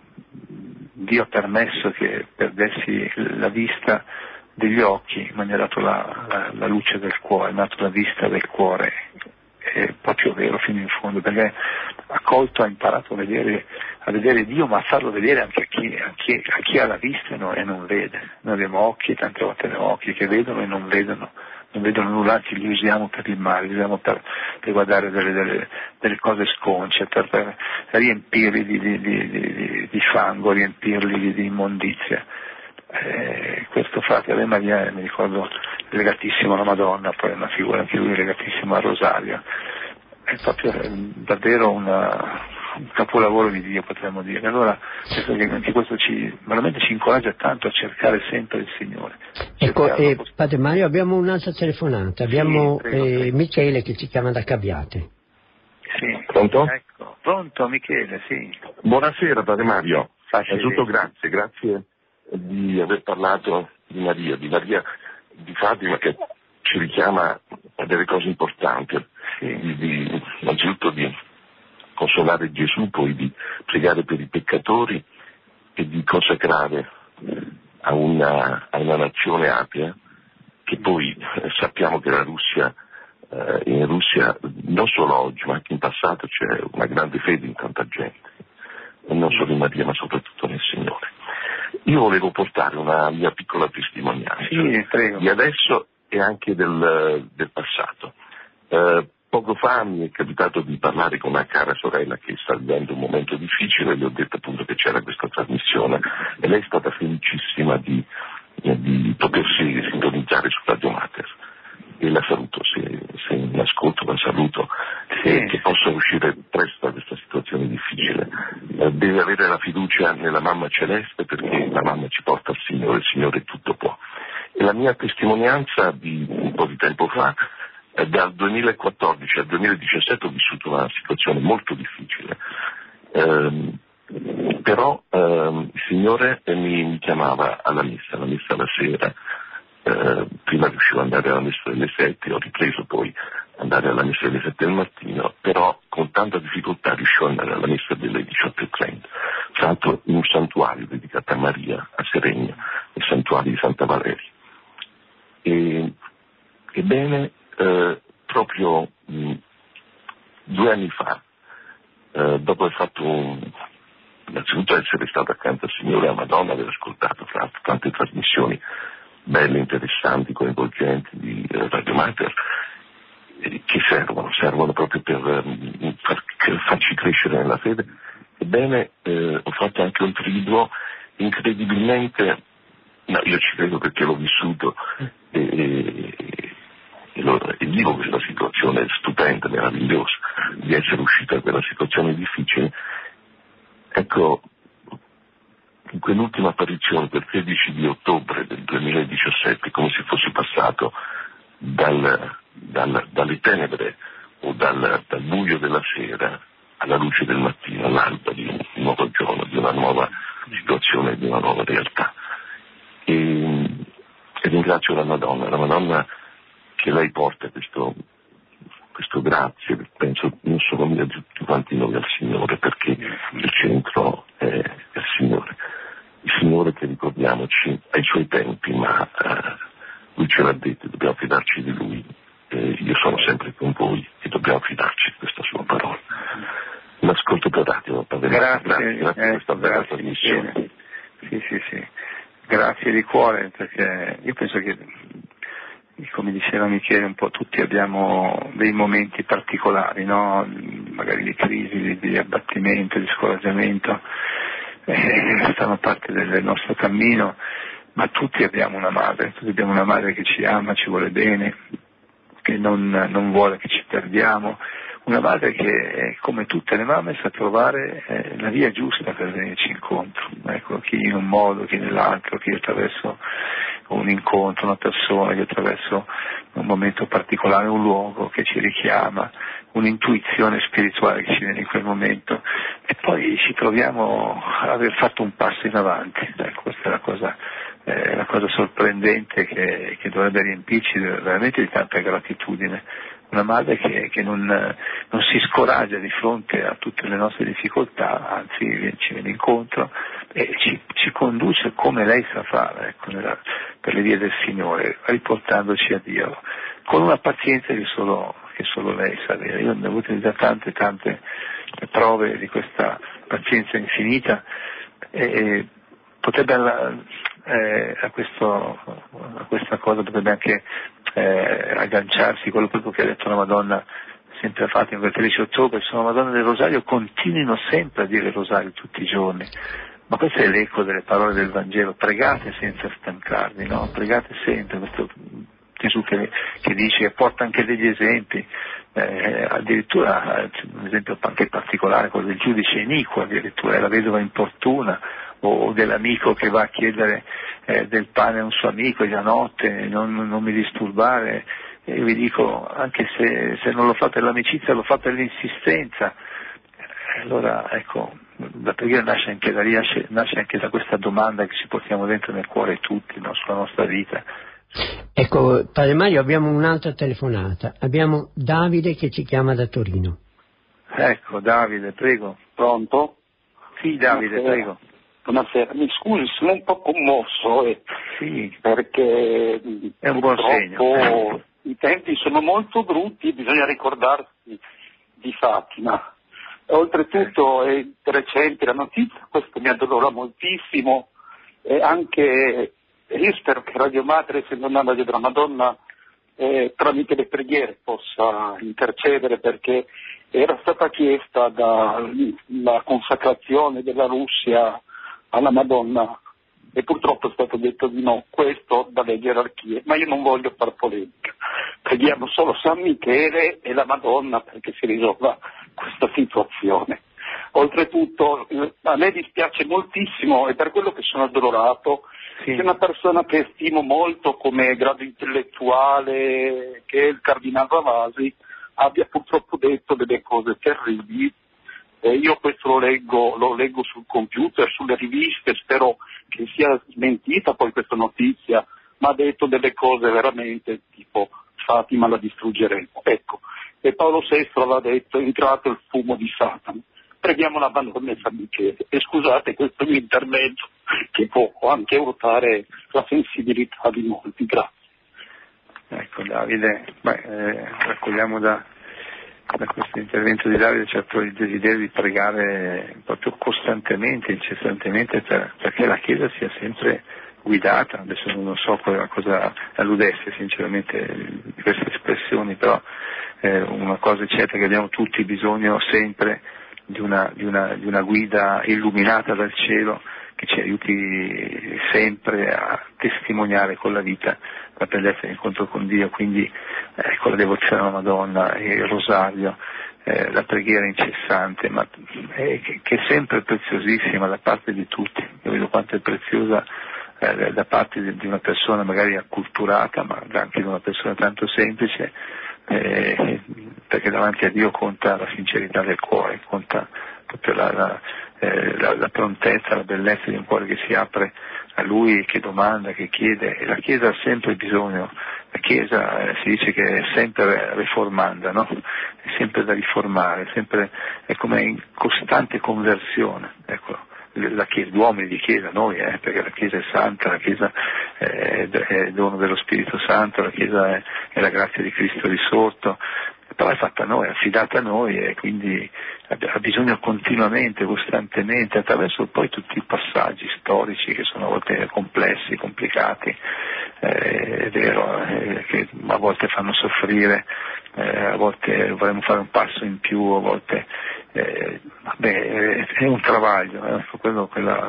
Dio ha permesso che perdessi la vista degli occhi, ma mi ha dato la luce del cuore, mi ha dato la vista del cuore. È proprio vero fino in fondo, perché ha imparato a vedere Dio, ma a farlo vedere anche a chi ha la vista e non vede. Noi abbiamo occhi, tante volte abbiamo occhi che vedono e non vedono nulla, anzi li usiamo per il male, li usiamo per guardare delle cose sconce, per riempirli di fango, riempirli di immondizia. Questo frate Ave Maria, mi ricordo, legatissimo alla Madonna, poi è una figura anche lui legatissimo al Rosario. È proprio davvero un capolavoro di Dio, potremmo dire. Allora penso che anche questo veramente ci incoraggia tanto a cercare sempre il Signore. Ecco, Padre Mario, abbiamo un'altra telefonata, abbiamo prego. Michele che ci chiama da Cabbiate. Sì. Pronto? Ecco. Pronto Michele, sì. Buonasera Padre Mario. Innanzitutto grazie di aver parlato di Maria di Fatima, che ci richiama a delle cose importanti, innanzitutto di consolare Gesù, poi di pregare per i peccatori e di consacrare a una nazione atea, che poi sappiamo che in Russia non solo oggi ma anche in passato c'è una grande fede in tanta gente, e non solo in Maria ma soprattutto nel Signore. Io volevo portare una mia piccola testimonianza di adesso e anche del passato. Poco fa mi è capitato di parlare con una cara sorella che sta vivendo un momento difficile, e le ho detto appunto che c'era questa trasmissione e lei è stata felicissima di potersi sintonizzare su Radio Mater, e la saluto, se mi ascolto la saluto, che possa uscire presto da questa situazione difficile. Deve avere la fiducia nella mamma celeste, perché la mamma ci porta al Signore, il Signore tutto può. E la mia testimonianza di un po' di tempo fa, dal 2014 al 2017 ho vissuto una situazione molto difficile. Però il Signore mi chiamava alla messa la sera. Prima riuscivo ad andare alla messa delle 7, ho ripreso poi andare alla messa delle 7 del mattino, però con tanta difficoltà riuscivo ad andare alla messa delle 18:30. Tra l'altro in un santuario dedicato a Maria, a Seregna, il santuario di Santa Valeria. Ebbene, proprio 2 anni fa, dopo aver fatto innanzitutto essere stato accanto al Signore e alla Madonna, aver ascoltato tra l'altro tante trasmissioni belle, interessanti, coinvolgenti di Radio Mater, che servono proprio per farci crescere nella fede. Ebbene, ho fatto anche un triduo incredibilmente, io ci credo perché l'ho vissuto e vivo questa situazione stupenda, meravigliosa, di essere uscito da quella situazione difficile. Ecco, in quell'ultima apparizione del 13 di ottobre del 2017, come se fosse passato dalle tenebre o dal buio della sera alla luce del mattino, all'alba di un nuovo giorno, di una nuova situazione, di una nuova realtà. E ringrazio la Madonna che lei porta questo grazie, penso non solo mio, di tutti quanti noi al Signore, perché il centro è il Signore. Il Signore che, ricordiamoci, ai suoi tempi, ma Lui ce l'ha detto, dobbiamo fidarci di Lui. Io sono sempre con voi e dobbiamo fidarci di questa sua parola. L'ascolto per radio, Padre. Grazie per questa bella trasmissione. Sì. Grazie di cuore, perché io penso che, come diceva Michele, un po' tutti abbiamo dei momenti particolari, no? Magari di crisi, di abbattimento, di scoraggiamento, fanno parte del nostro cammino, ma tutti abbiamo una madre che ci ama, ci vuole bene, che non vuole che ci perdiamo, una madre che, come tutte le mamme, sa trovare la via giusta per venirci incontro, ecco, chi in un modo, chi nell'altro, chi attraverso un incontro, una persona, chi attraverso un momento particolare, un luogo che ci richiama, un'intuizione spirituale che ci viene in quel momento, e poi ci troviamo ad aver fatto un passo in avanti. Ecco, questa è la cosa sorprendente che dovrebbe riempirci veramente di tanta gratitudine. Una madre che non si scoraggia di fronte a tutte le nostre difficoltà, anzi ci viene incontro e ci conduce come lei sa fare, ecco, per le vie del Signore, riportandoci a Dio, con una pazienza che solo lei sa avere. Io ne ho avute già tante prove di questa pazienza infinita, e potrebbe a questa cosa potrebbe anche agganciarsi quello proprio che ha detto la Madonna, sempre fatta in quel 13 ottobre, sono Madonna del Rosario, continuino sempre a dire il Rosario tutti i giorni. Ma questo è l'eco delle parole del Vangelo: pregate senza stancarvi, no? Pregate sempre. Questo Gesù che dice, che porta anche degli esempi, addirittura un esempio anche particolare, quello del giudice iniquo, addirittura la vedova importuna, o dell'amico che va a chiedere del pane a un suo amico e la notte, non mi disturbare. E vi dico, anche se non lo fa per l'amicizia, lo fa per l'insistenza. Allora, ecco, la preghiera nasce anche da lì, nasce anche da questa domanda che ci portiamo dentro nel cuore tutti, no, sulla nostra vita. Ecco, Padre Mario, abbiamo un'altra telefonata. Abbiamo Davide che ci chiama da Torino. Ecco, Davide, prego. Pronto? Sì, Davide, prego. Buonasera, mi scusi, sono un po' commosso sì, perché è un buon segno. I tempi sono molto brutti, bisogna ricordarsi di Fatima. Oltretutto è recente la notizia, questo mi addolora moltissimo, e anche io spero che Radio Mater, essendo una radio della Madonna, tramite le preghiere possa intercedere, perché era stata chiesta dalla consacrazione della Russia alla Madonna e purtroppo è stato detto di no, questo dalle gerarchie, ma io non voglio far polemica, preghiamo solo San Michele e la Madonna perché si risolva questa situazione. Oltretutto a me dispiace moltissimo, e per quello che sono addolorato, che una persona che stimo molto come grado intellettuale, che è il Cardinale Ravasi, abbia purtroppo detto delle cose terribili io questo lo leggo sul computer, sulle riviste, spero che sia smentita poi questa notizia, ma ha detto delle cose veramente tipo Fatima la distruggeremo, ecco. E Paolo VI aveva detto: è entrato il fumo di Satana. Preghiamo la Madonna e San Michele. E scusate questo mio intervento che può anche urtare la sensibilità di molti. Grazie. Ecco Davide, raccogliamo da questo intervento di Davide certo il desiderio di pregare proprio costantemente, incessantemente perché la Chiesa sia sempre guidata. Adesso non so cosa alludesse sinceramente di queste espressioni, però una cosa è certa, che abbiamo tutti bisogno sempre di una guida illuminata dal cielo che ci aiuti sempre a testimoniare con la vita la bellezza dell'incontro con Dio. Quindi con la devozione alla Madonna, il rosario, la preghiera incessante, ma che è sempre preziosissima da parte di tutti. Io vedo quanto è preziosa da parte di una persona magari acculturata, ma anche di una persona tanto semplice, perché davanti a Dio conta la sincerità del cuore, conta proprio la prontezza, la bellezza di un cuore che si apre a Lui, che domanda, che chiede. E la Chiesa ha sempre bisogno, la Chiesa si dice che è sempre riformanda, no? È sempre da riformare, è come in costante conversione, ecco. La Chiesa, gli uomini di Chiesa, noi, perché la Chiesa è santa, la Chiesa è dono dello Spirito Santo, la Chiesa è la grazia di Cristo risorto, però è fatta a noi, è affidata a noi, e quindi ha bisogno continuamente, costantemente, attraverso poi tutti i passaggi storici che sono a volte complessi, complicati, è vero, che a volte fanno soffrire, a volte vorremmo fare un passo in più, a volte è un travaglio, credo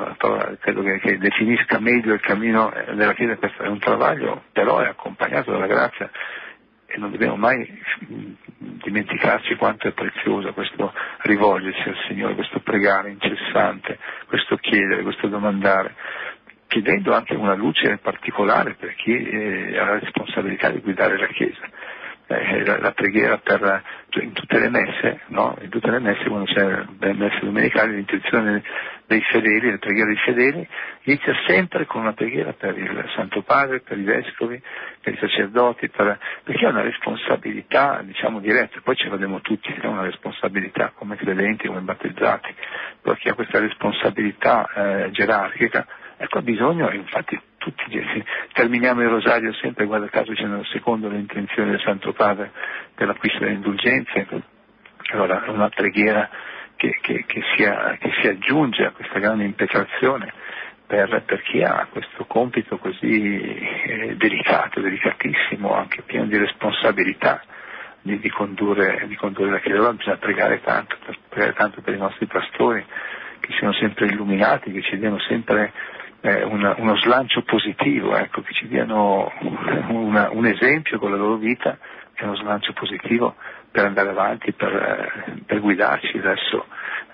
che definisca meglio il cammino della Chiesa. Questo è un travaglio, però è accompagnato dalla grazia, e non dobbiamo mai dimenticarci quanto è prezioso questo rivolgersi al Signore, questo pregare incessante, questo chiedere, questo domandare, chiedendo anche una luce particolare per chi ha la responsabilità di guidare la Chiesa. La preghiera in tutte le messe, no? In tutte le messe, quando c'è le messe domenicali, l'intuizione dei fedeli, la preghiera dei fedeli inizia sempre con una preghiera per il Santo Padre, per i vescovi, per i sacerdoti, perché è una responsabilità, diciamo, diretta. Poi ce l'abbiamo tutti, è una responsabilità come credenti, come battezzati, però chi ha questa responsabilità gerarchica, ecco, ha bisogno, infatti tutti terminiamo il rosario sempre, guarda caso c'è secondo le intenzioni del Santo Padre per l'acquisto delle indulgenze. Allora è una preghiera che si aggiunge a questa grande impetrazione per chi ha questo compito così delicato, delicatissimo, anche pieno di responsabilità di condurre la Chiesa. Allora bisogna pregare tanto per i nostri pastori, che siano sempre illuminati, che ci diano sempre uno slancio positivo, ecco, che ci diano un esempio con la loro vita e uno slancio positivo per andare avanti, per guidarci verso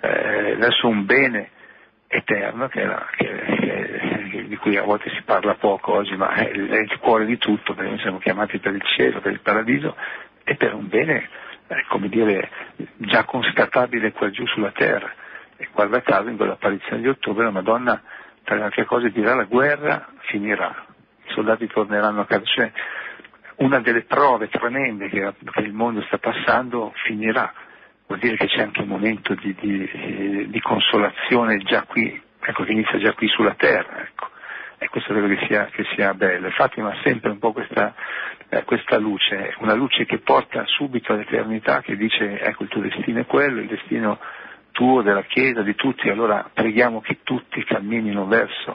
un bene eterno di cui a volte si parla poco oggi, ma è il cuore di tutto, perché noi siamo chiamati per il cielo, per il paradiso, e per un bene, come dire, già constatabile qua giù sulla terra. E guarda caso, in quell'apparizione di ottobre, la Madonna, tra le altre cose, dirà: la guerra finirà, i soldati torneranno a casa. Cioè, una delle prove tremende che il mondo sta passando finirà. Vuol dire che c'è anche un momento di consolazione già qui, ecco, che inizia già qui sulla terra, ecco. E questo credo che sia bello. Infatti, ma sempre un po' questa luce, una luce che porta subito all'eternità, che dice: ecco, il tuo destino è quello, il destino tuo, della Chiesa, di tutti. Allora preghiamo che tutti camminino verso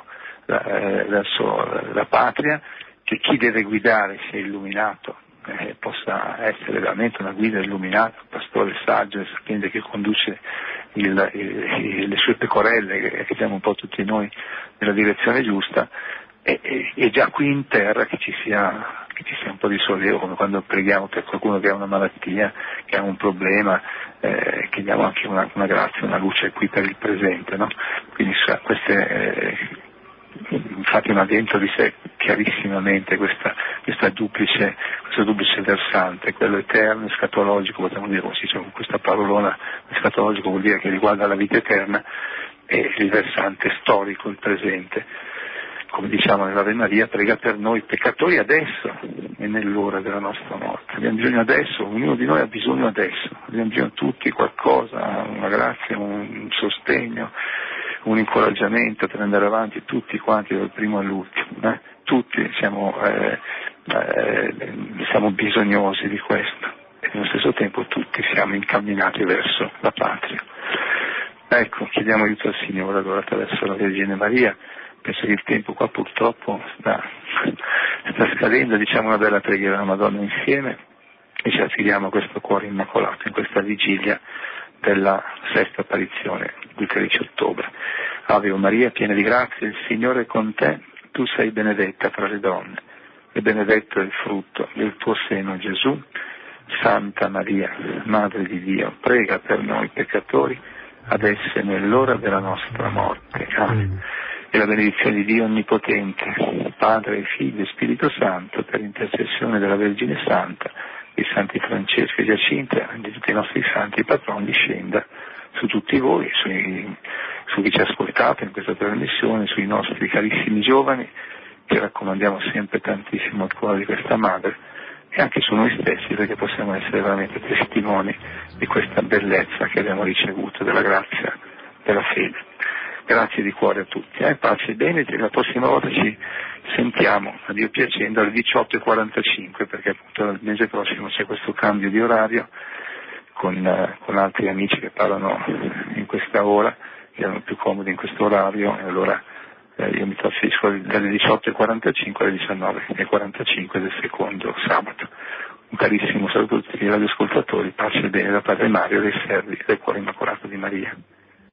la patria, che chi deve guidare sia illuminato, possa essere veramente una guida illuminata, un pastore saggio e sapiente che conduce le sue pecorelle, che siamo un po' tutti noi, nella direzione giusta, e già qui in terra che ci sia un po' di sollievo, come quando preghiamo per qualcuno che ha una malattia, che ha un problema, chiediamo anche una grazia, una luce qui per il presente, no? Quindi queste, infatti, ma dentro di sé chiarissimamente questo duplice versante, quello eterno, escatologico, potremmo dire, come si dice con questa parolona, escatologico vuol dire che riguarda la vita eterna, e il versante storico, il presente. Come diciamo nell'Ave Maria, prega per noi peccatori adesso e nell'ora della nostra morte. Abbiamo bisogno adesso, ognuno di noi ha bisogno adesso, abbiamo bisogno tutti qualcosa, una grazia, un sostegno, un incoraggiamento per andare avanti, tutti quanti dal primo all'ultimo. Tutti siamo bisognosi di questo e nello stesso tempo tutti siamo incamminati verso la patria. Ecco, chiediamo aiuto al Signore allora attraverso la Vergine Maria. Penso che il tempo qua purtroppo sta scadendo, diciamo una bella preghiera alla Madonna insieme e ci affidiamo a questo cuore immacolato in questa vigilia della sesta apparizione del 13 ottobre. Ave Maria, piena di grazia, il Signore è con te, tu sei benedetta tra le donne e benedetto è il frutto del tuo seno Gesù. Santa Maria, Madre di Dio, prega per noi peccatori, adesso e nell'ora della nostra morte. Amen. E la benedizione di Dio Onnipotente, Padre, Figlio e Spirito Santo, per intercessione della Vergine Santa, di Santi Francesco e Giacinta, di tutti i nostri santi patroni, discenda su tutti voi, su chi ci ascoltate in questa trasmissione, sui nostri carissimi giovani, che raccomandiamo sempre tantissimo al cuore di questa Madre, e anche su noi stessi, perché possiamo essere veramente testimoni di questa bellezza che abbiamo ricevuto, della grazia della fede. Grazie di cuore a tutti, pace e bene, la prossima volta ci sentiamo, a Dio piacendo, alle 18:45, perché appunto il mese prossimo c'è questo cambio di orario con altri amici che parlano in questa ora, che erano più comodi in questo orario, e allora io mi trasferisco dalle 18:45 alle 19:45 del secondo sabato. Un carissimo saluto a tutti gli radioascoltatori, pace e bene da Padre Mario, dei servi del Cuore Immacolato di Maria.